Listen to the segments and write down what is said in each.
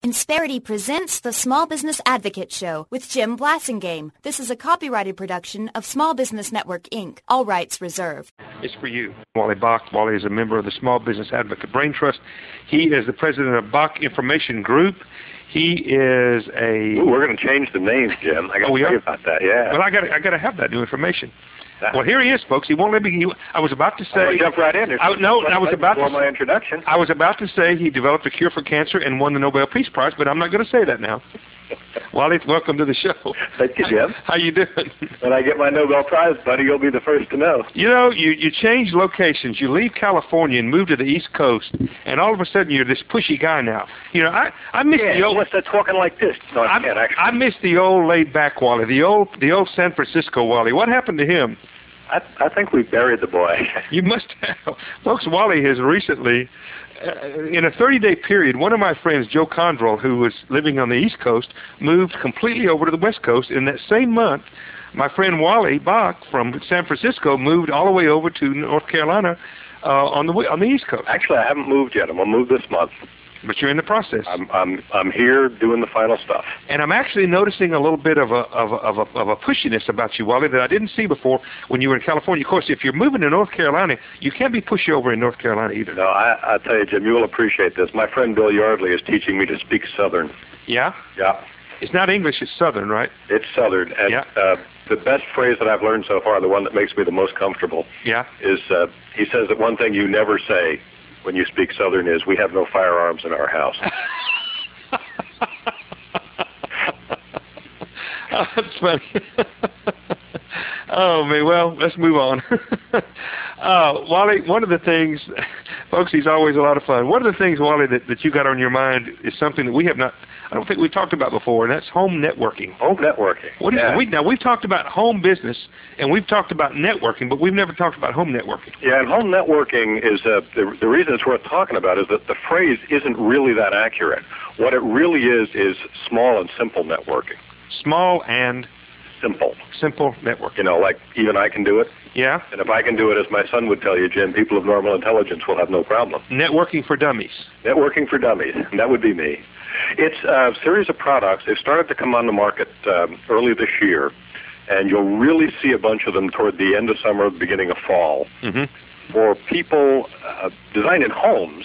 Insperity presents the Small Business Advocate Show with Jim Blasingame. This is a copyrighted production of Small Business Network, Inc. All rights reserved. It's for you. Wally Bach. Wally is a member of the Small Business Advocate Brain Trust. He is the president of Bach Information Group. He is a... Ooh, we're going to change the names, Jim. I got to tell you about that, yeah. Well, I got to have that new information. Well, here he is, folks. He won't let me... I was about to say... jump right in. I was about to... my introduction. I was about to say he developed a cure for cancer and won the Nobel Peace Prize, but I'm not going to say that now. Wally, welcome to the show. Thank you, Jim. How you doing? When I get my Nobel Prize, buddy, you'll be the first to know. You know, you change locations. You leave California and move to the East Coast, and all of a sudden you're this pushy guy now. You know, I miss the old... What's that talking like this? No, I can't, actually. I miss the old laid-back Wally, the old San Francisco Wally. What happened to him? I think we buried the boy. You must have. Folks, Wally has recently, in a 30-day period, one of my friends, Joe Condrell, who was living on the East Coast, moved completely over to the West Coast. In that same month, my friend Wally Bach from San Francisco moved all the way over to North Carolina on the East Coast. Actually, I haven't moved yet. I'm going to move this month. But you're in the process. I'm here doing the final stuff. And I'm actually noticing a little bit of a pushiness about you, Wally, that I didn't see before when you were in California. Of course, if you're moving to North Carolina, you can't be pushy over in North Carolina either. No, I'll tell you, Jim, you will appreciate this. My friend Bill Yardley is teaching me to speak Southern. Yeah? Yeah. It's not English, it's Southern, right? It's Southern. And the best phrase that I've learned so far, the one that makes me the most comfortable, is he says that one thing you never say when you speak Southern is, we have no firearms in our house. Oh, that's funny. Oh, man, well, let's move on. Wally, one of the things, folks, he's always a lot of fun. One of the things, Wally, that you got on your mind is something that we have not, I don't think we've talked about before, and that's home networking. Home networking. What is it? Now, we've talked about home business, and we've talked about networking, but we've never talked about home networking. Yeah, and home networking is, the reason it's worth talking about is that the phrase isn't really that accurate. What it really is small and simple networking. Small and... Simple. Simple networking. You know, like even I can do it. Yeah. And if I can do it, as my son would tell you, Jim, people of normal intelligence will have no problem. Networking for dummies. Networking for dummies. That would be me. It's a series of products. They've started to come on the market early this year, and you'll really see a bunch of them toward the end of summer, beginning of fall, for people designed in homes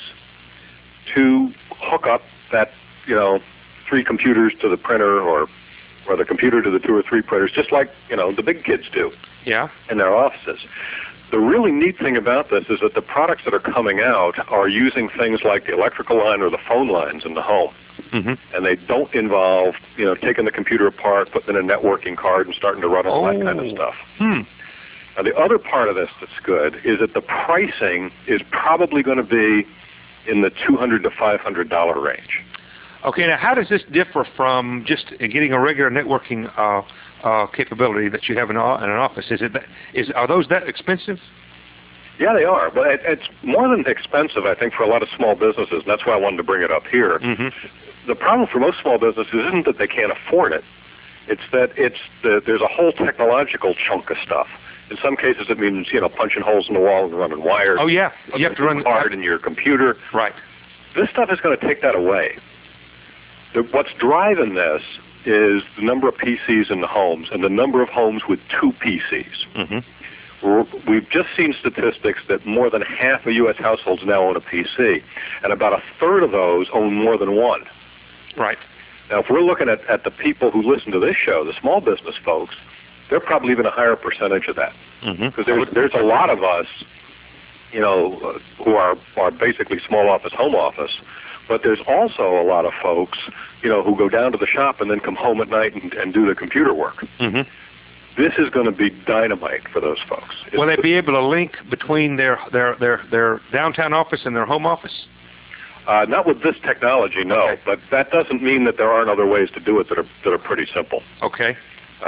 to hook up that, 3 computers to the printer or the computer to the 2 or 3 printers, just like, the big kids do in their offices. The really neat thing about this is that the products that are coming out are using things like the electrical line or the phone lines in the home. And they don't involve, taking the computer apart, putting in a networking card and starting to run all that kind of stuff. Now, the other part of this that's good is that the pricing is probably going to be in the $200 to $500 range. Okay, now how does this differ from just getting a regular networking capability that you have in an office? Are those that expensive? Yeah, they are, but it's more than expensive, I think, for a lot of small businesses, and that's why I wanted to bring it up here. The problem for most small businesses isn't that they can't afford it. It's that there's a whole technological chunk of stuff. In some cases, it means, punching holes in the wall and running wires. Oh, yeah. You have to run hard in your computer. Right. This stuff is going to take that away. What's driving this is the number of PCs in the homes and the number of homes with 2 PCs. We've just seen statistics that more than half of U.S. households now own a PC, and about a third of those own more than one. Right. Now, if we're looking at the people who listen to this show, the small business folks, they're probably even a higher percentage of that. Because there's a lot of us, who are basically small office, home office, but there's also a lot of folks, who go down to the shop and then come home at night and do the computer work. This is going to be dynamite for those folks. Will they be able to link between their downtown office and their home office? Not with this technology, no. Okay. But that doesn't mean that there aren't other ways to do it that are pretty simple. Okay.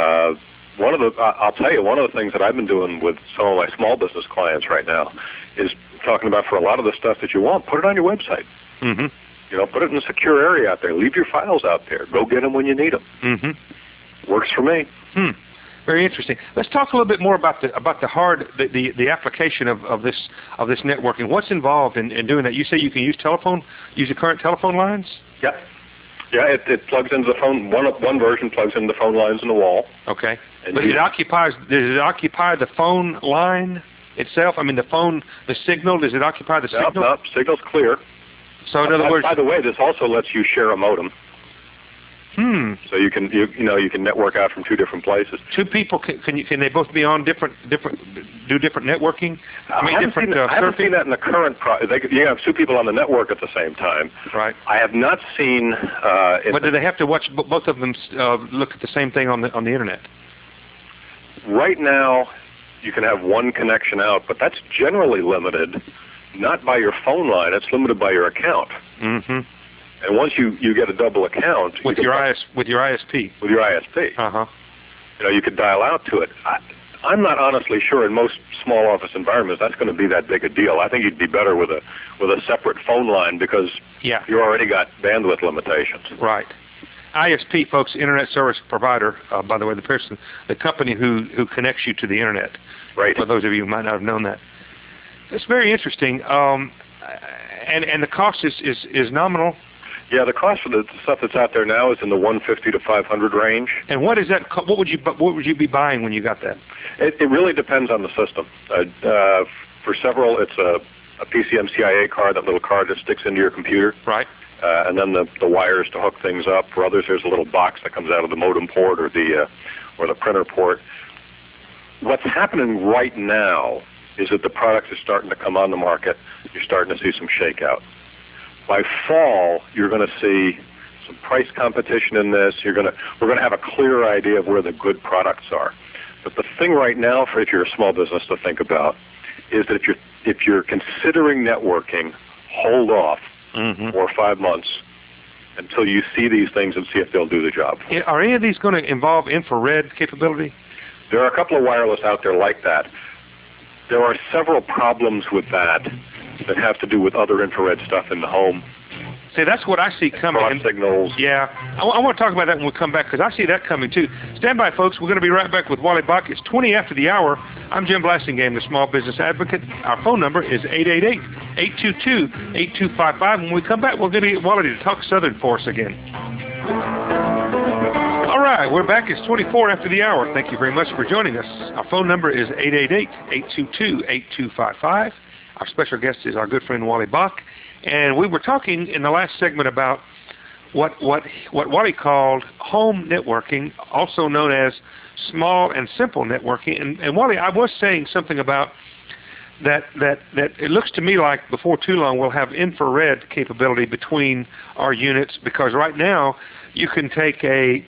I'll tell you, one of the things that I've been doing with some of my small business clients right now is talking about, for a lot of the stuff that you want, put it on your website. Put it in a secure area out there. Leave your files out there. Go get them when you need them. Works for me. Very interesting. Let's talk a little bit more about the application of this networking. What's involved in doing that? You say you can use the current telephone lines? Yep. Yeah, it plugs into the phone. One version plugs into the phone lines in the wall. Okay. And But does it occupy the phone line itself? I mean, the signal, does it occupy the signal? No, signal's clear. So in other words... By the way, this also lets you share a modem. So you can network out from two different places. Two people can they both be on different networking? I haven't seen that in the current. You have two people on the network at the same time. Right. I have not seen. But do they have to watch both of them look at the same thing on the internet? Right now, you can have one connection out, but that's generally limited not by your phone line. It's limited by your account. Mm-hmm. And once you get a double account with your ISP. With your ISP. You could dial out to it. I'm not honestly sure in most small office environments that's going to be that big a deal. I think you'd be better with a separate phone line because you already got bandwidth limitations. Right. ISP, folks, Internet Service Provider. By the way, the company who connects you to the internet. Right. For those of you who might not have known that, it's very interesting. And the cost is nominal. Yeah, the cost for the stuff that's out there now is in the $150 to $500 range. And what is that? What would you be buying when you got that? It really depends on the system. For several, it's a PCMCIA card, that little card that sticks into your computer. Right. And then the wires to hook things up. For others, there's a little box that comes out of the modem port or the printer port. What's happening right now is that the products are starting to come on the market. You're starting to see some shakeout. By fall, you're going to see some price competition in this. We're going to have a clearer idea of where the good products are. But the thing right now, if you're a small business to think about, is that if you're considering networking, hold off 4 or 5 months until you see these things and see if they'll do the job. Are any of these going to involve infrared capability? There are a couple of wireless out there like that. There are several problems with that have to do with other infrared stuff in the home. See, that's what I see coming. Cross signals. Yeah. I want to talk about that when we come back because I see that coming too. Stand by, folks. We're going to be right back with Wally Bach. It's 20 after the hour. I'm Jim Blasingame, the Small Business Advocate. Our phone number is 888-822-8255. When we come back, we're going to get Wally to talk Southern for us again. All right, we're back. It's 24 after the hour. Thank you very much for joining us. Our phone number is 888-822-8255. Our special guest is our good friend Wally Bach. And we were talking in the last segment about what Wally called home networking, also known as small and simple networking. And Wally, I was saying something about that it looks to me like before too long we'll have infrared capability between our units, because right now you can take a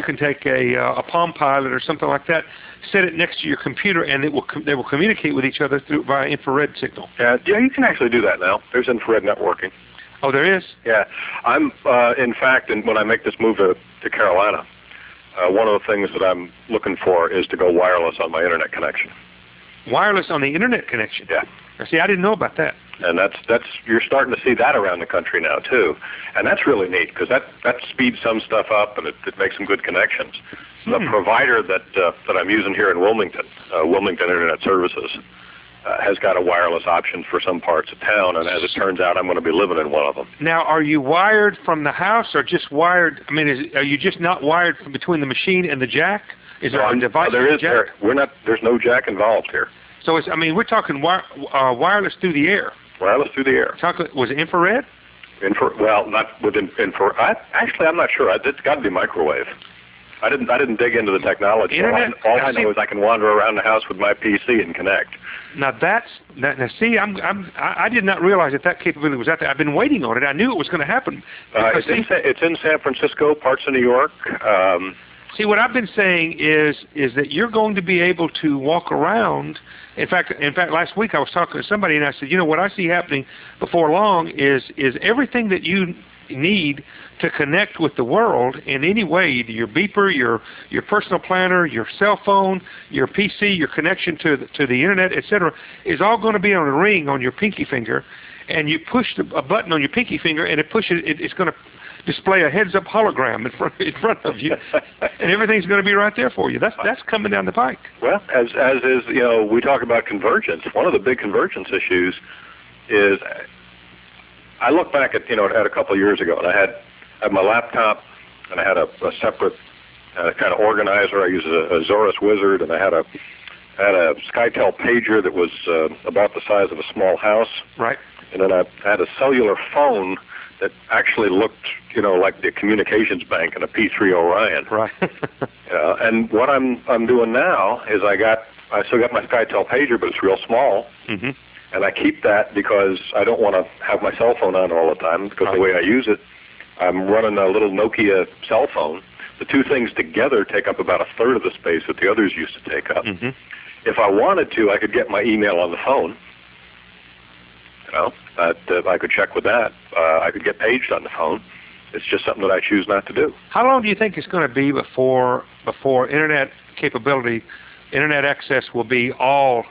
Palm Pilot or something like that, set it next to your computer, and they will communicate with each other via infrared signal. Yeah, you can actually do that now. There's infrared networking. Oh, there is? Yeah. I'm, in fact, when I make this move to Carolina, one of the things that I'm looking for is to go wireless on my internet connection. Wireless on the internet connection? Yeah. See, I didn't know about that. And that's you're starting to see that around the country now too, and that's really neat because that speeds some stuff up and it makes some good connections. The provider that I'm using here in Wilmington, Wilmington Internet Services, has got a wireless option for some parts of town, and as it turns out, I'm going to be living in one of them. Now, are you wired from the house or just wired? I mean, are you just not wired from between the machine and the jack? Is there a device? There is. Jack? There's no jack involved here. So we're talking wireless through the air. Wireless through the air. Was it infrared? Well, not with infrared. Actually, I'm not sure. It's got to be microwave. I didn't dig into the technology. All I know is I can wander around the house with my PC and connect. Now see, I did not realize that capability was out there. I've been waiting on it. I knew it was going to happen. It's in San Francisco, parts of New York. See, what I've been saying is that you're going to be able to walk around. In fact, last week I was talking to somebody and I said, what I see happening before long is everything that you need to connect with the world in any way, either your beeper, your personal planner, your cell phone, your PC, your connection to the internet, etc., is all going to be on a ring on your pinky finger, and you push a button on your pinky finger and it's going to display a heads-up hologram in front of you, and everything's going to be right there for you. That's coming down the pike. Well, as is, we talk about convergence. One of the big convergence issues is, I look back at a couple of years ago, and I I had my laptop, and I had a separate kind of organizer. I used a Zorus Wizard, and I had a SkyTel pager that was about the size of a small house. Right. And then I had a cellular phone that actually looked, like the communications bank in a P3 Orion. Right. And what I'm doing now is I still got my SkyTel pager, but it's real small. Mm-hmm. And I keep that because I don't want to have my cell phone on all the time, because the way I use it, I'm running a little Nokia cell phone. The two things together take up about a third of the space that the others used to take up. Mm-hmm. If I wanted to, I could get my email on the phone. I could check with that. I could get paged on the phone. It's just something that I choose not to do. How long do you think it's going to be before internet capability, internet access will be all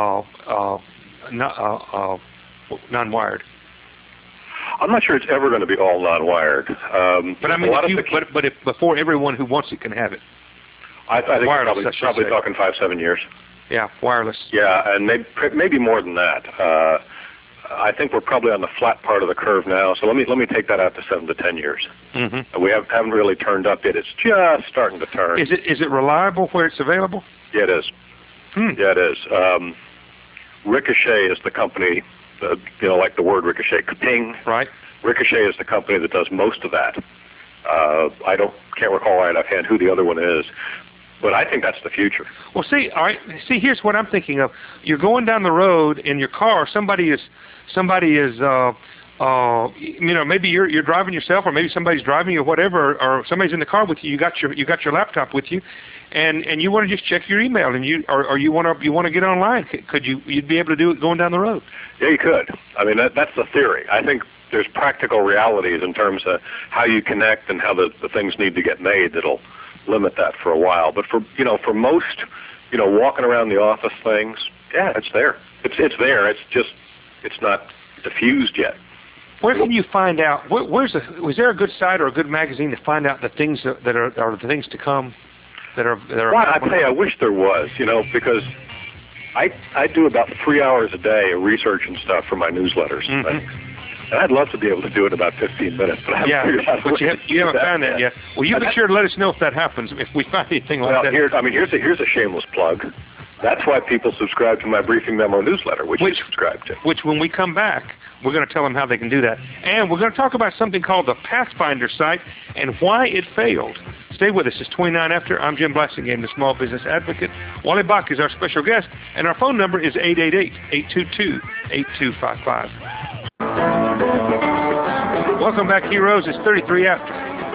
non-wired? I'm not sure it's ever going to be all non-wired. But I mean, if before everyone who wants it can have it. I think wireless, probably talking 5-7 years. Yeah, wireless. Yeah, and maybe more than that. I think we're probably on the flat part of the curve now. So let me take that out to 7 to 10 years. Mm-hmm. We haven't really turned up yet. It's just starting to turn. Is it reliable where it's available? Yeah, it is. Yeah, it is. Ricochet is the company. Like the word ricochet, ping. Right. Ricochet is the company that does most of that. I can't recall right offhand who the other one is, but I think that's the future. Well, here's what I'm thinking of. You're going down the road in your car. Somebody is, maybe you're driving yourself, or maybe somebody's driving you, or whatever, or somebody's in the car with you. You got your laptop with you, and you want to just check your email, and you want to get online. You'd be able to do it going down the road? Yeah, you could. I mean, that's the theory. I think there's practical realities in terms of how you connect and how the things need to get made that'll limit that for a while. But for most, walking around the office things, yeah, it's there. It's there. It's not diffused yet. Where can you find out? Was there a good site or a good magazine to find out the things that are the things to come? Well, I tell you, I wish there was. Because I do about 3 hours a day of research and stuff for my newsletters. Mm-hmm. And I'd love to be able to do it in about 15 minutes, but I haven't figured out but you haven't found that yet. Well, you be sure to let us know if that happens, if we find anything like that. Here's a shameless plug. That's why people subscribe to my Briefing Memo newsletter, which you subscribe to. Which, when we come back, we're going to tell them how they can do that. And we're going to talk about something called the Pathfinder site and why it failed. Stay with us. It's 29 after. I'm Jim Blassingame, the Small Business Advocate. Wally Bach is our special guest, and our phone number is 888-822-8255. Welcome back, heroes. It's 33 after.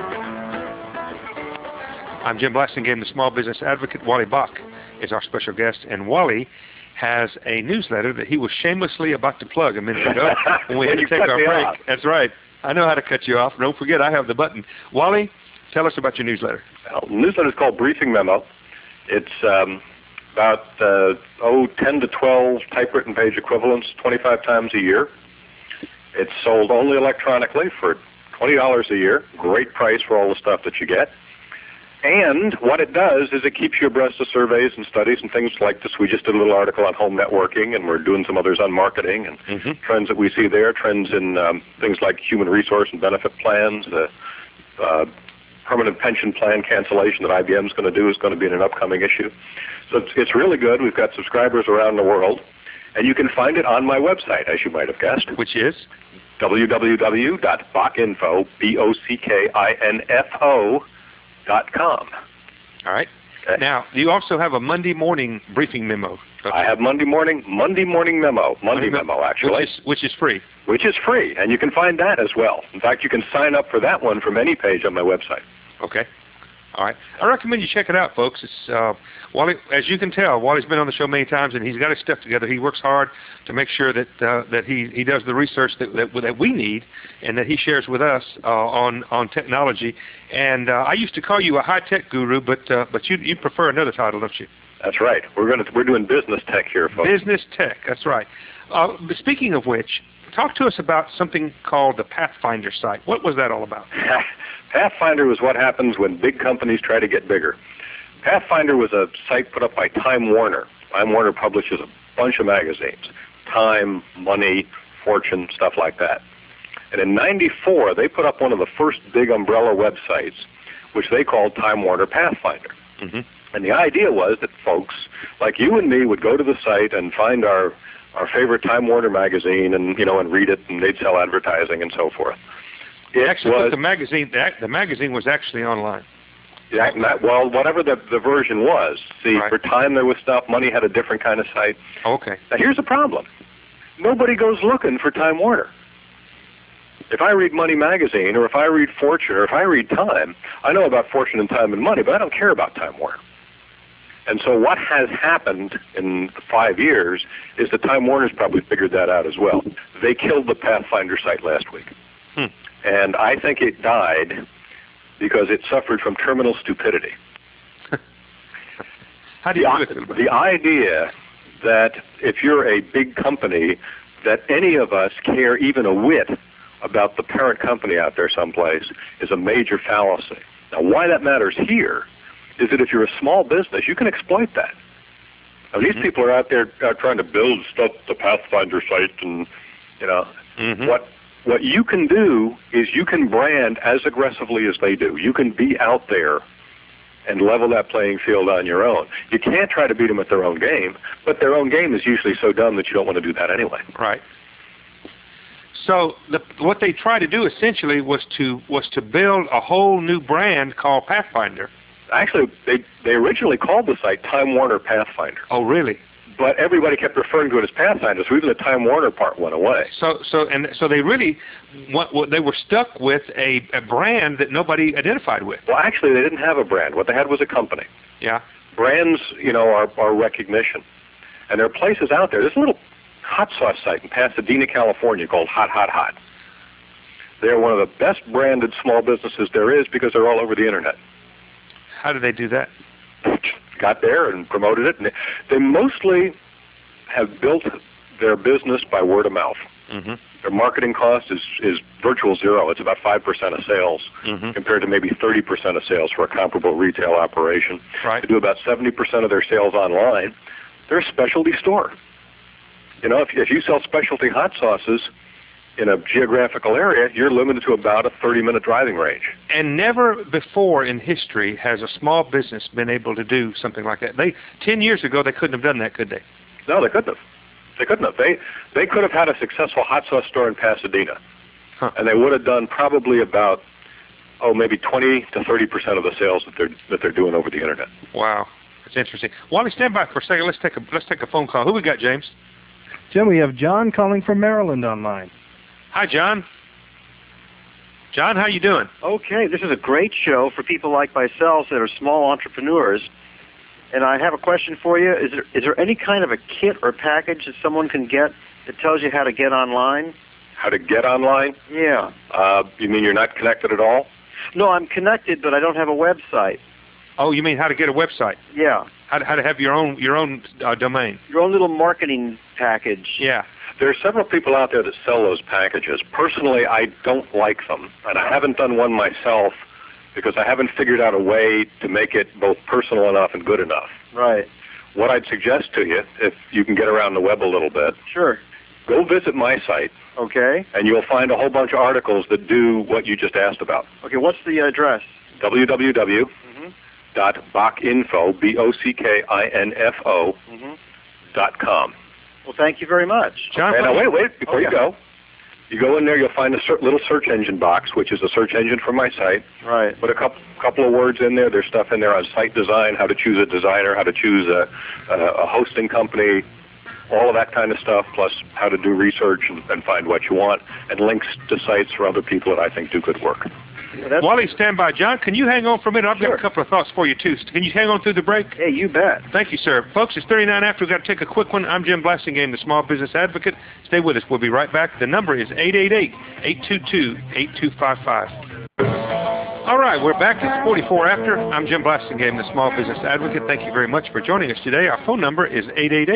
I'm Jim Blassingame, the Small Business Advocate. Wally Bach is our special guest, and Wally has a newsletter that he was shamelessly about to plug a minute ago when we had to take our break. Off. That's right. I know how to cut you off. Don't forget, I have the button. Wally, tell us about your newsletter. Well, the newsletter is called Briefing Memo. It's about 10 to 12 typewritten page equivalents 25 times a year. It's sold only electronically for $20 a year. Great price for all the stuff that you get. And what it does is it keeps you abreast of surveys and studies and things like this. We just did a little article on home networking, and we're doing some others on marketing and trends that we see there, trends in things like human resource and benefit plans, permanent pension plan cancellation that IBM is going to do is going to be in an upcoming issue. So it's really good. We've got subscribers around the world, and you can find it on my website, as you might have guessed. Which is? www.bockinfo, BOCKINFO.com. All right. Okay. Now, you also have a Monday morning briefing memo. I have Monday morning memo, actually. Which is free. Which is free, and you can find that as well. In fact, you can sign up for that one from any page on my website. Okay. All right. I recommend you check it out, folks. It's Wally. As you can tell, Wally's been on the show many times, and he's got his stuff together. He works hard to make sure that he does the research that we need, and that he shares with us on technology. And I used to call you a high tech guru, but you prefer another title, don't you? That's right. We're doing business tech here, folks. Business tech. That's right. Speaking of which, talk to us about something called the Pathfinder site. What was that all about? Pathfinder was what happens when big companies try to get bigger. Pathfinder was a site put up by Time Warner. Time Warner publishes a bunch of magazines, Time, Money, Fortune, stuff like that. And in '94, they put up one of the first big umbrella websites, which they called Time Warner Pathfinder. Mm-hmm. And the idea was that folks like you and me would go to the site and find our favorite Time Warner magazine and read it, and they'd sell advertising and so forth. The magazine was actually online. Yeah, well, whatever the version was. See, right. For Time there was stuff. Money had a different kind of site. Okay. Now here's the problem. Nobody goes looking for Time Warner. If I read Money magazine, or if I read Fortune, or if I read Time, I know about Fortune and Time and Money, but I don't care about Time Warner. And so what has happened in 5 years is that Time Warner's probably figured that out as well. They killed the Pathfinder site last week. And I think it died because it suffered from terminal stupidity. How do you do it? The idea that if you're a big company, that any of us care even a whit about the parent company out there someplace is a major fallacy. Now, why that matters here is that if you're a small business, you can exploit that. Now, these people are out there trying to build stuff, the Pathfinder site, and what you can do is you can brand as aggressively as they do. You can be out there and level that playing field on your own. You can't try to beat them at their own game, but their own game is usually so dumb that you don't want to do that anyway. Right. So what they tried to do essentially was to build a whole new brand called Pathfinder. Actually, they originally called the site Time Warner Pathfinder. Oh, really? But everybody kept referring to it as Pathfinder, so even the Time Warner part went away. So they really, they were stuck with a brand that nobody identified with. Well, actually, they didn't have a brand. What they had was a company. Yeah. Brands, are recognition. And there are places out there. There's a little hot sauce site in Pasadena, California called Hot Hot Hot. They're one of the best branded small businesses there is because they're all over the Internet. How do they do that? Got there and promoted it. And they mostly have built their business by word of mouth. Mm-hmm. Their marketing cost is virtual zero. It's about 5% of sales compared to maybe 30% of sales for a comparable retail operation. Right. They do about 70% of their sales online. They're a specialty store. If you sell specialty hot sauces in a geographical area, you're limited to about a 30-minute driving range. And never before in history has a small business been able to do something like that. 10 years ago, they couldn't have done that, could they? No, they couldn't have. They couldn't have. They could have had a successful hot sauce store in Pasadena, and they would have done probably about maybe 20 to 30% of the sales that they're doing over the Internet. Wow, that's interesting. Wally, stand by for a second. Let's take a phone call. Who we got, James? Jim, we have John calling from Maryland online. Hi, John. John, how you doing? Okay, this is a great show for people like myself that are small entrepreneurs. And I have a question for you. Is there any kind of a kit or package that someone can get that tells you how to get online? How to get online? Yeah. You mean you're not connected at all? No, I'm connected, but I don't have a website. Oh, you mean how to get a website? Yeah. How to have your own domain? Your own little marketing package. Yeah. There are several people out there that sell those packages. Personally, I don't like them, and I haven't done one myself because I haven't figured out a way to make it both personal enough and good enough. Right. What I'd suggest to you, if you can get around the web a little bit, sure, go visit my site. Okay. And you'll find a whole bunch of articles that do what you just asked about. Okay, what's the address? www.bockinfo, BOCKINFO.com. Well, thank you very much. John, now wait, before you go. You go in there, you'll find a little search engine box, which is a search engine for my site. Right. Put a couple of words in there. There's stuff in there on site design, how to choose a designer, how to choose a hosting company, all of that kind of stuff, plus how to do research and find what you want, and links to sites for other people that I think do good work. Wally, stand by. John, can you hang on for a minute? I've got a couple of thoughts for you, too. Can you hang on through the break? Hey, you bet. Thank you, sir. Folks, it's 39 after. We've got to take a quick one. I'm Jim Blasingame, the Small Business Advocate. Stay with us. We'll be right back. The number is 888-822-8255. All right, we're back. It's 44 after. I'm Jim Blasingame, the Small Business Advocate. Thank you very much for joining us today. Our phone number is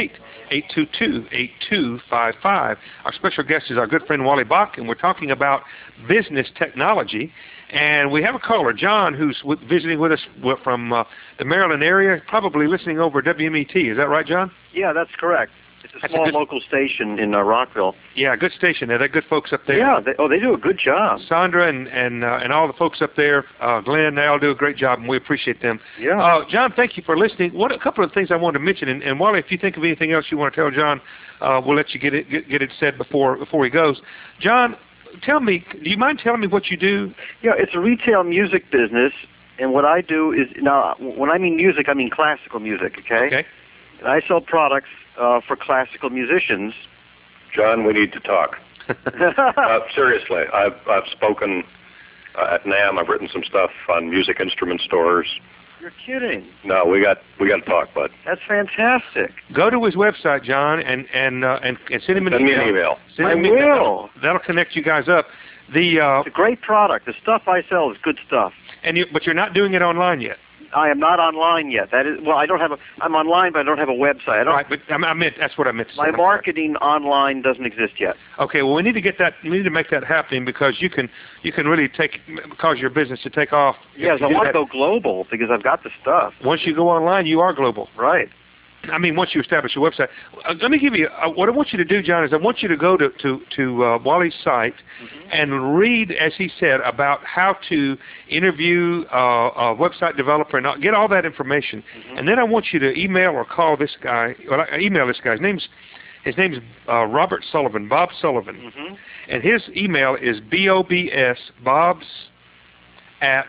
888-822-8255. Our special guest is our good friend Wally Bock, and we're talking about business technology. And we have a caller, John, who's visiting with us from the Maryland area, probably listening over WMET. Is that right, John? Yeah, that's correct. It's a small local station in Rockville. Yeah, good station. They're good folks up there. Yeah, they do a good job. Sandra and all the folks up there, Glenn, they all do a great job, and we appreciate them. Yeah. John, thank you for listening. A couple of things I wanted to mention, and Wally, if you think of anything else you want to tell John, we'll let you get it said before he goes. John, tell me, do you mind telling me what you do? Yeah, it's a retail music business, and what I do is, now, when I mean music, I mean classical music, okay? Okay. And I sell products for classical musicians. John, we need to talk. Seriously, I've spoken at NAMM. I've written some stuff on music instrument stores. You're kidding. No, we got to talk, bud. That's fantastic. Go to his website, John, and send him an email. Send me an email. I will. That'll connect you guys up. It's a great product. The stuff I sell is good stuff. But you're not doing it online yet. I am not online yet. That is, well, I don't have I'm online, but I don't have a website. Right, but that's what I meant to say. My marketing online doesn't exist yet. Okay, well, we need to get that. We need to make that happen because you can really cause your business to take off. Yes, I want to go global because I've got the stuff. Once you go online, you are global. Right. I mean, once you establish your website. Let me give you what I want you to do, John. Is I want you to go to Wally's site and read, as he said, about how to interview a website developer and get all that information. And then I want you to email or call this guy. Well, email this guy. His name's Robert Sullivan, Bob Sullivan, and his email is bobs at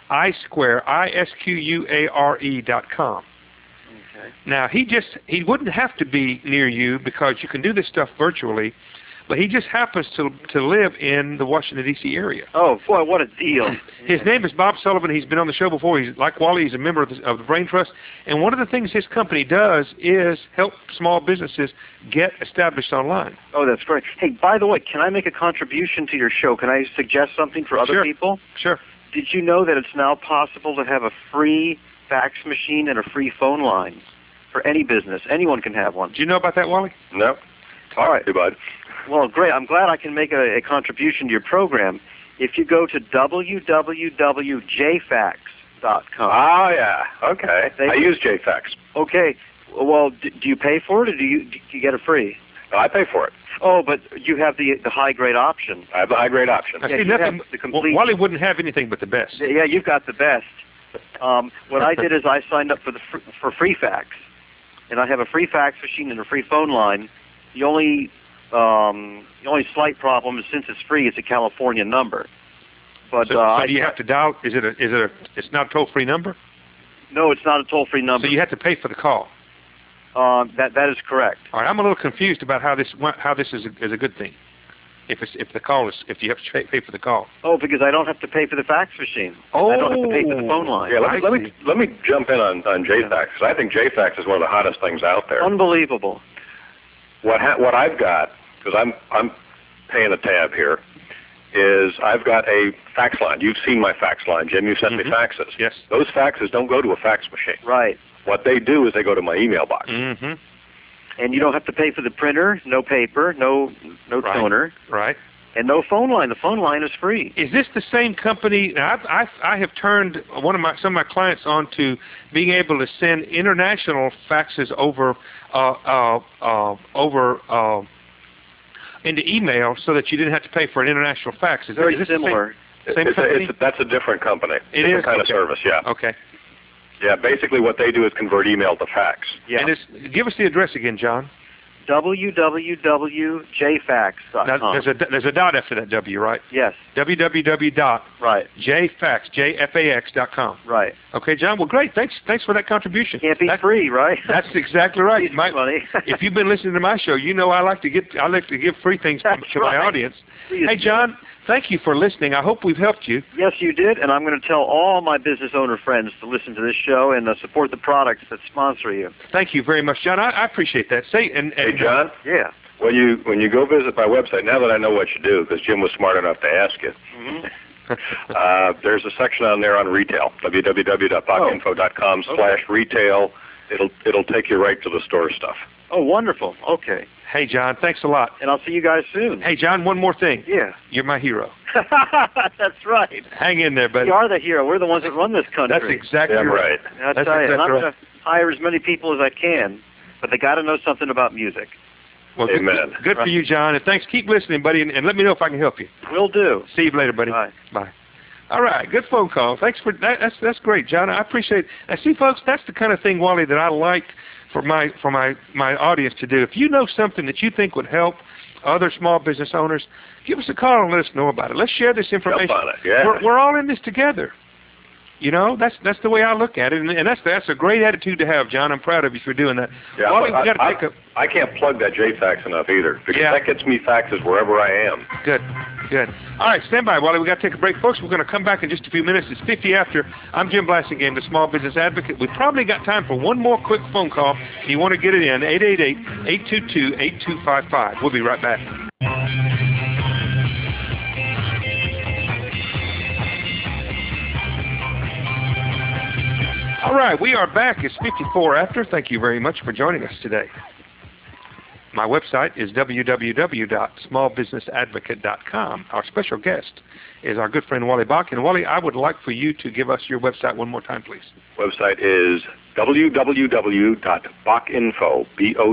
isquare.com. Now, he wouldn't have to be near you because you can do this stuff virtually, but he just happens to live in the Washington, D.C. area. Oh, boy, what a deal. His name is Bob Sullivan. He's been on the show before. He's like Wally. He's a member of the Brain Trust. And one of the things his company does is help small businesses get established online. Oh, that's great. Hey, by the way, can I make a contribution to your show? Can I suggest something for other people? Sure. Did you know that it's now possible to have a free fax machine and a free phone line for any business? Anyone can have one. Do you know about that, Wally? No. All right. Hey, bud. Well, great. I'm glad I can make a contribution to your program. If you go to www.jfax.com. Oh, yeah. Okay. I use JFax. Okay. Well, do you pay for it, or do you get it free? No, I pay for it. Oh, but you have the high-grade option. I have the high-grade option. I see nothing. Wally wouldn't have anything but the best. Yeah, you've got the best. What I did is I signed up for free fax, and I have a free fax machine and a free phone line. The only slight problem is since it's free, it's a California number. But so do you have to dial? It's not a toll-free number? No, it's not a toll-free number. So you have to pay for the call. That is correct. All right, I'm a little confused about how this is a good thing. If you have to pay for the call. Oh, because I don't have to pay for the fax machine. Oh, I don't have to pay for the phone line. Yeah, let me jump in on JFax, because I think JFax is one of the hottest things out there. Unbelievable. What I've got, because I'm paying a tab here, is I've got a fax line. You've seen my fax line, Jim. You sent me faxes. Yes. Those faxes don't go to a fax machine. Right. What they do is they go to my email box. Mm-hmm. And you don't have to pay for the printer, no paper, no toner. Right. And no phone line. The phone line is free. Is this the same company? Now, I have turned some of my clients on to being able to send international faxes over into email so that you didn't have to pay for an international fax. Is Very this similar. Same company? That's a different company. Different kind of service, yeah. Okay. Yeah, basically what they do is convert email to fax. Yeah. And give us the address again, John. www.jfax.com. Now, there's a dot after that W, right? Yes. www.jfax.com. Right. Okay, John. Well, great. Thanks for that contribution. Can't be free, right? That's exactly right. Money. If you've been listening to my show, you know I like to give free things to my audience. Hey, John. Thank you for listening. I hope we've helped you. Yes, you did, and I'm going to tell all my business owner friends to listen to this show and support the products that sponsor you. Thank you very much, John. I appreciate that. Hey, John? Yeah. When you go visit my website, now that I know what you do, because Jim was smart enough to ask you, there's a section on there on retail, www.bachinfo.com/retail. It'll take you right to the store stuff. Oh, wonderful. Okay. Hey, John, thanks a lot. And I'll see you guys soon. Hey, John, one more thing. Yeah. You're my hero. That's right. Hang in there, buddy. We are the hero. We're the ones that run this country. That's exactly right. That's right. And I'm going to hire as many people as I can, but they got to know something about music. Well, Amen. Good for you, John, and thanks. Keep listening, buddy, and let me know if I can help you. Will do. See you later, buddy. Bye. Bye. All right, good phone call. Thanks for that. That's great, John. I appreciate it. Now, see, folks, that's the kind of thing, Wally, that I like for my audience to do. If you know something that you think would help other small business owners, give us a call and let us know about it. Let's share this information. Jump on it, yeah. We're all in this together. You know, that's the way I look at it, and that's a great attitude to have, John. I'm proud of you for doing that. Yeah, Wally, we got to take I can't plug that JFax enough either, because that gets me faxes wherever I am. Good. All right, stand by, Wally. We got to take a break, folks. We're going to come back in just a few minutes. It's 50 after. I'm Jim Blassingame, the Small Business Advocate. We probably got time for one more quick phone call. If you want to get it in, 888-822-8255. We'll be right back. All right, we are back. It's 54 after. Thank you very much for joining us today. My website is www.smallbusinessadvocate.com. Our special guest is our good friend Wally Bach. And Wally, I would like for you to give us your website one more time, please. Website is www.bockinfo,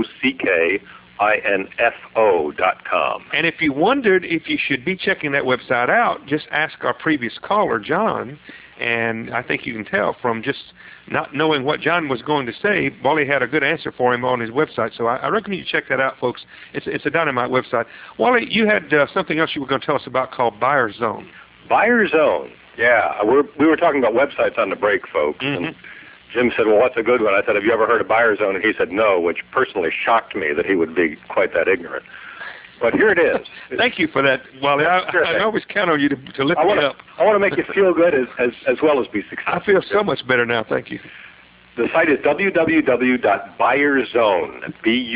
BOCKINFO.com. And if you wondered if you should be checking that website out, just ask our previous caller, John. And I think you can tell from just not knowing what John was going to say, Wally had a good answer for him on his website. So I recommend you check that out, folks. It's a dynamite website. Wally, you had something else you were going to tell us about called Buyer Zone. Buyer Zone, yeah. We were talking about websites on the break, folks. Mm-hmm. And Jim said, well, what's a good one? I said, have you ever heard of Buyer Zone? And he said, no, which personally shocked me that he would be quite that ignorant. But here it is. Thank you for that, Wally. I always count on you to lift me up. I want to make you feel good as well as be successful. I feel so much better now. Thank you. The site is www.buyerzone,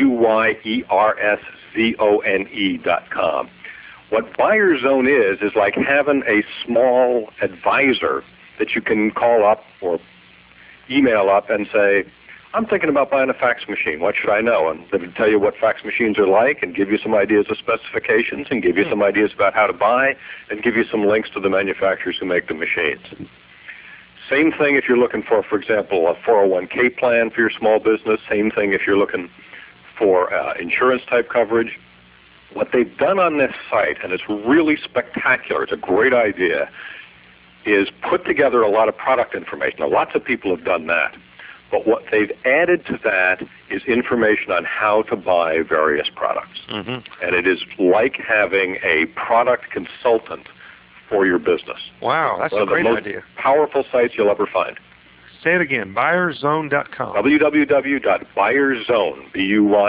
BUYERSZONE.com. What Buyer Zone is like having a small advisor that you can call up or email up and say, I'm thinking about buying a fax machine. What should I know? And they would tell you what fax machines are like and give you some ideas of specifications and give you some ideas about how to buy and give you some links to the manufacturers who make the machines. Same thing if you're looking for example, a 401k plan for your small business. Same thing if you're looking for insurance-type coverage. What they've done on this site, and it's really spectacular, it's a great idea, is put together a lot of product information. Now, lots of people have done that. But what they've added to that is information on how to buy various products. Mm-hmm. And it is like having a product consultant for your business. Wow, that's a great idea. One of the most powerful sites you'll ever find. Say it again, buyerzone.com. www.buyerzone,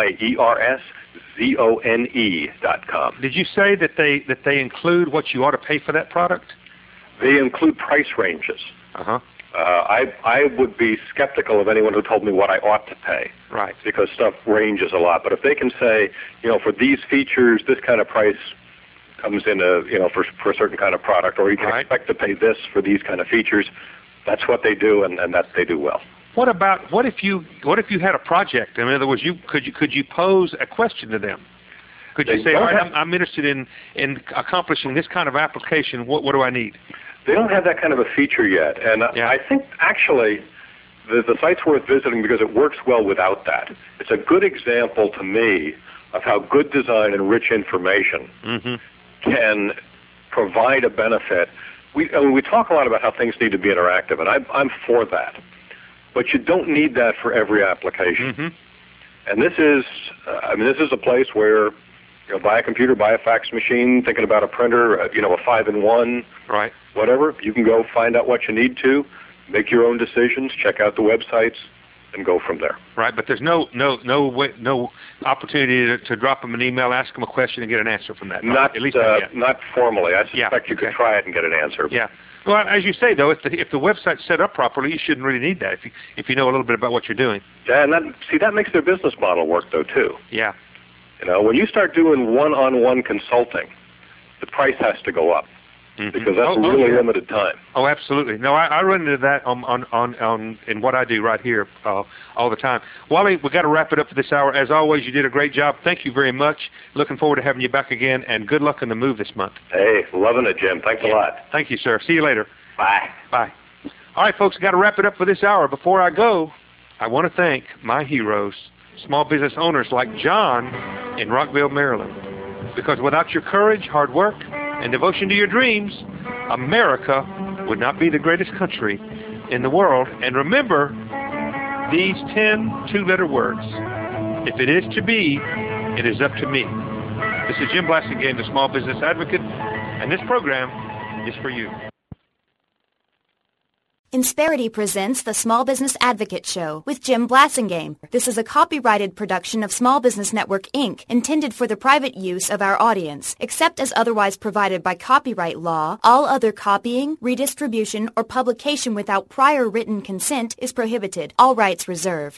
BUYERSZONE.com. Did you say that they include what you ought to pay for that product? They include price ranges. Uh-huh. I would be skeptical of anyone who told me what I ought to pay. Right. Because stuff ranges a lot. But if they can say, for these features, this kind of price comes in, for a certain kind of product, or you can expect to pay this for these kind of features, that's what they do, and that they do well. What if you had a project? In other words, could you pose a question to them? Could you say, all right, I'm interested in accomplishing this kind of application. What do I need? They don't have that kind of a feature yet, and I think actually the site's worth visiting because it works well without that. It's a good example to me of how good design and rich information can provide a benefit. We talk a lot about how things need to be interactive, and I'm for that. But you don't need that for every application. Mm-hmm. And this is a place where buy a computer, buy a fax machine, thinking about a printer, a 5-in-1, right? Whatever. You can go find out what you need to, make your own decisions, check out the websites, and go from there. Right, but there's no opportunity to drop them an email, ask them a question, and get an answer from that. Not at least not yet. Not formally. I suspect you could try it and get an answer. Yeah. Well, as you say, though, if the website's set up properly, you shouldn't really need that if you know a little bit about what you're doing. Yeah, and that makes their business model work, though, too. Yeah. When you start doing one-on-one consulting, the price has to go up because that's really limited time. Oh, absolutely. No, I run into that on in what I do right here all the time. Wally, we got to wrap it up for this hour. As always, you did a great job. Thank you very much. Looking forward to having you back again, and good luck on the move this month. Hey, loving it, Jim. Thanks a lot. Thank you, sir. See you later. Bye. Bye. All right, folks, got to wrap it up for this hour. Before I go, I want to thank my heroes, small business owners like John in Rockville, Maryland. Because without your courage, hard work, and devotion to your dreams, America would not be the greatest country in the world. And remember these 10 two-letter words. If it is to be, it is up to me. This is Jim Blasingame, the Small Business Advocate, and this program is for you. Insperity presents the Small Business Advocate Show with Jim Blasingame. This is a copyrighted production of Small Business Network, Inc., intended for the private use of our audience. Except as otherwise provided by copyright law, all other copying, redistribution, or publication without prior written consent is prohibited. All rights reserved.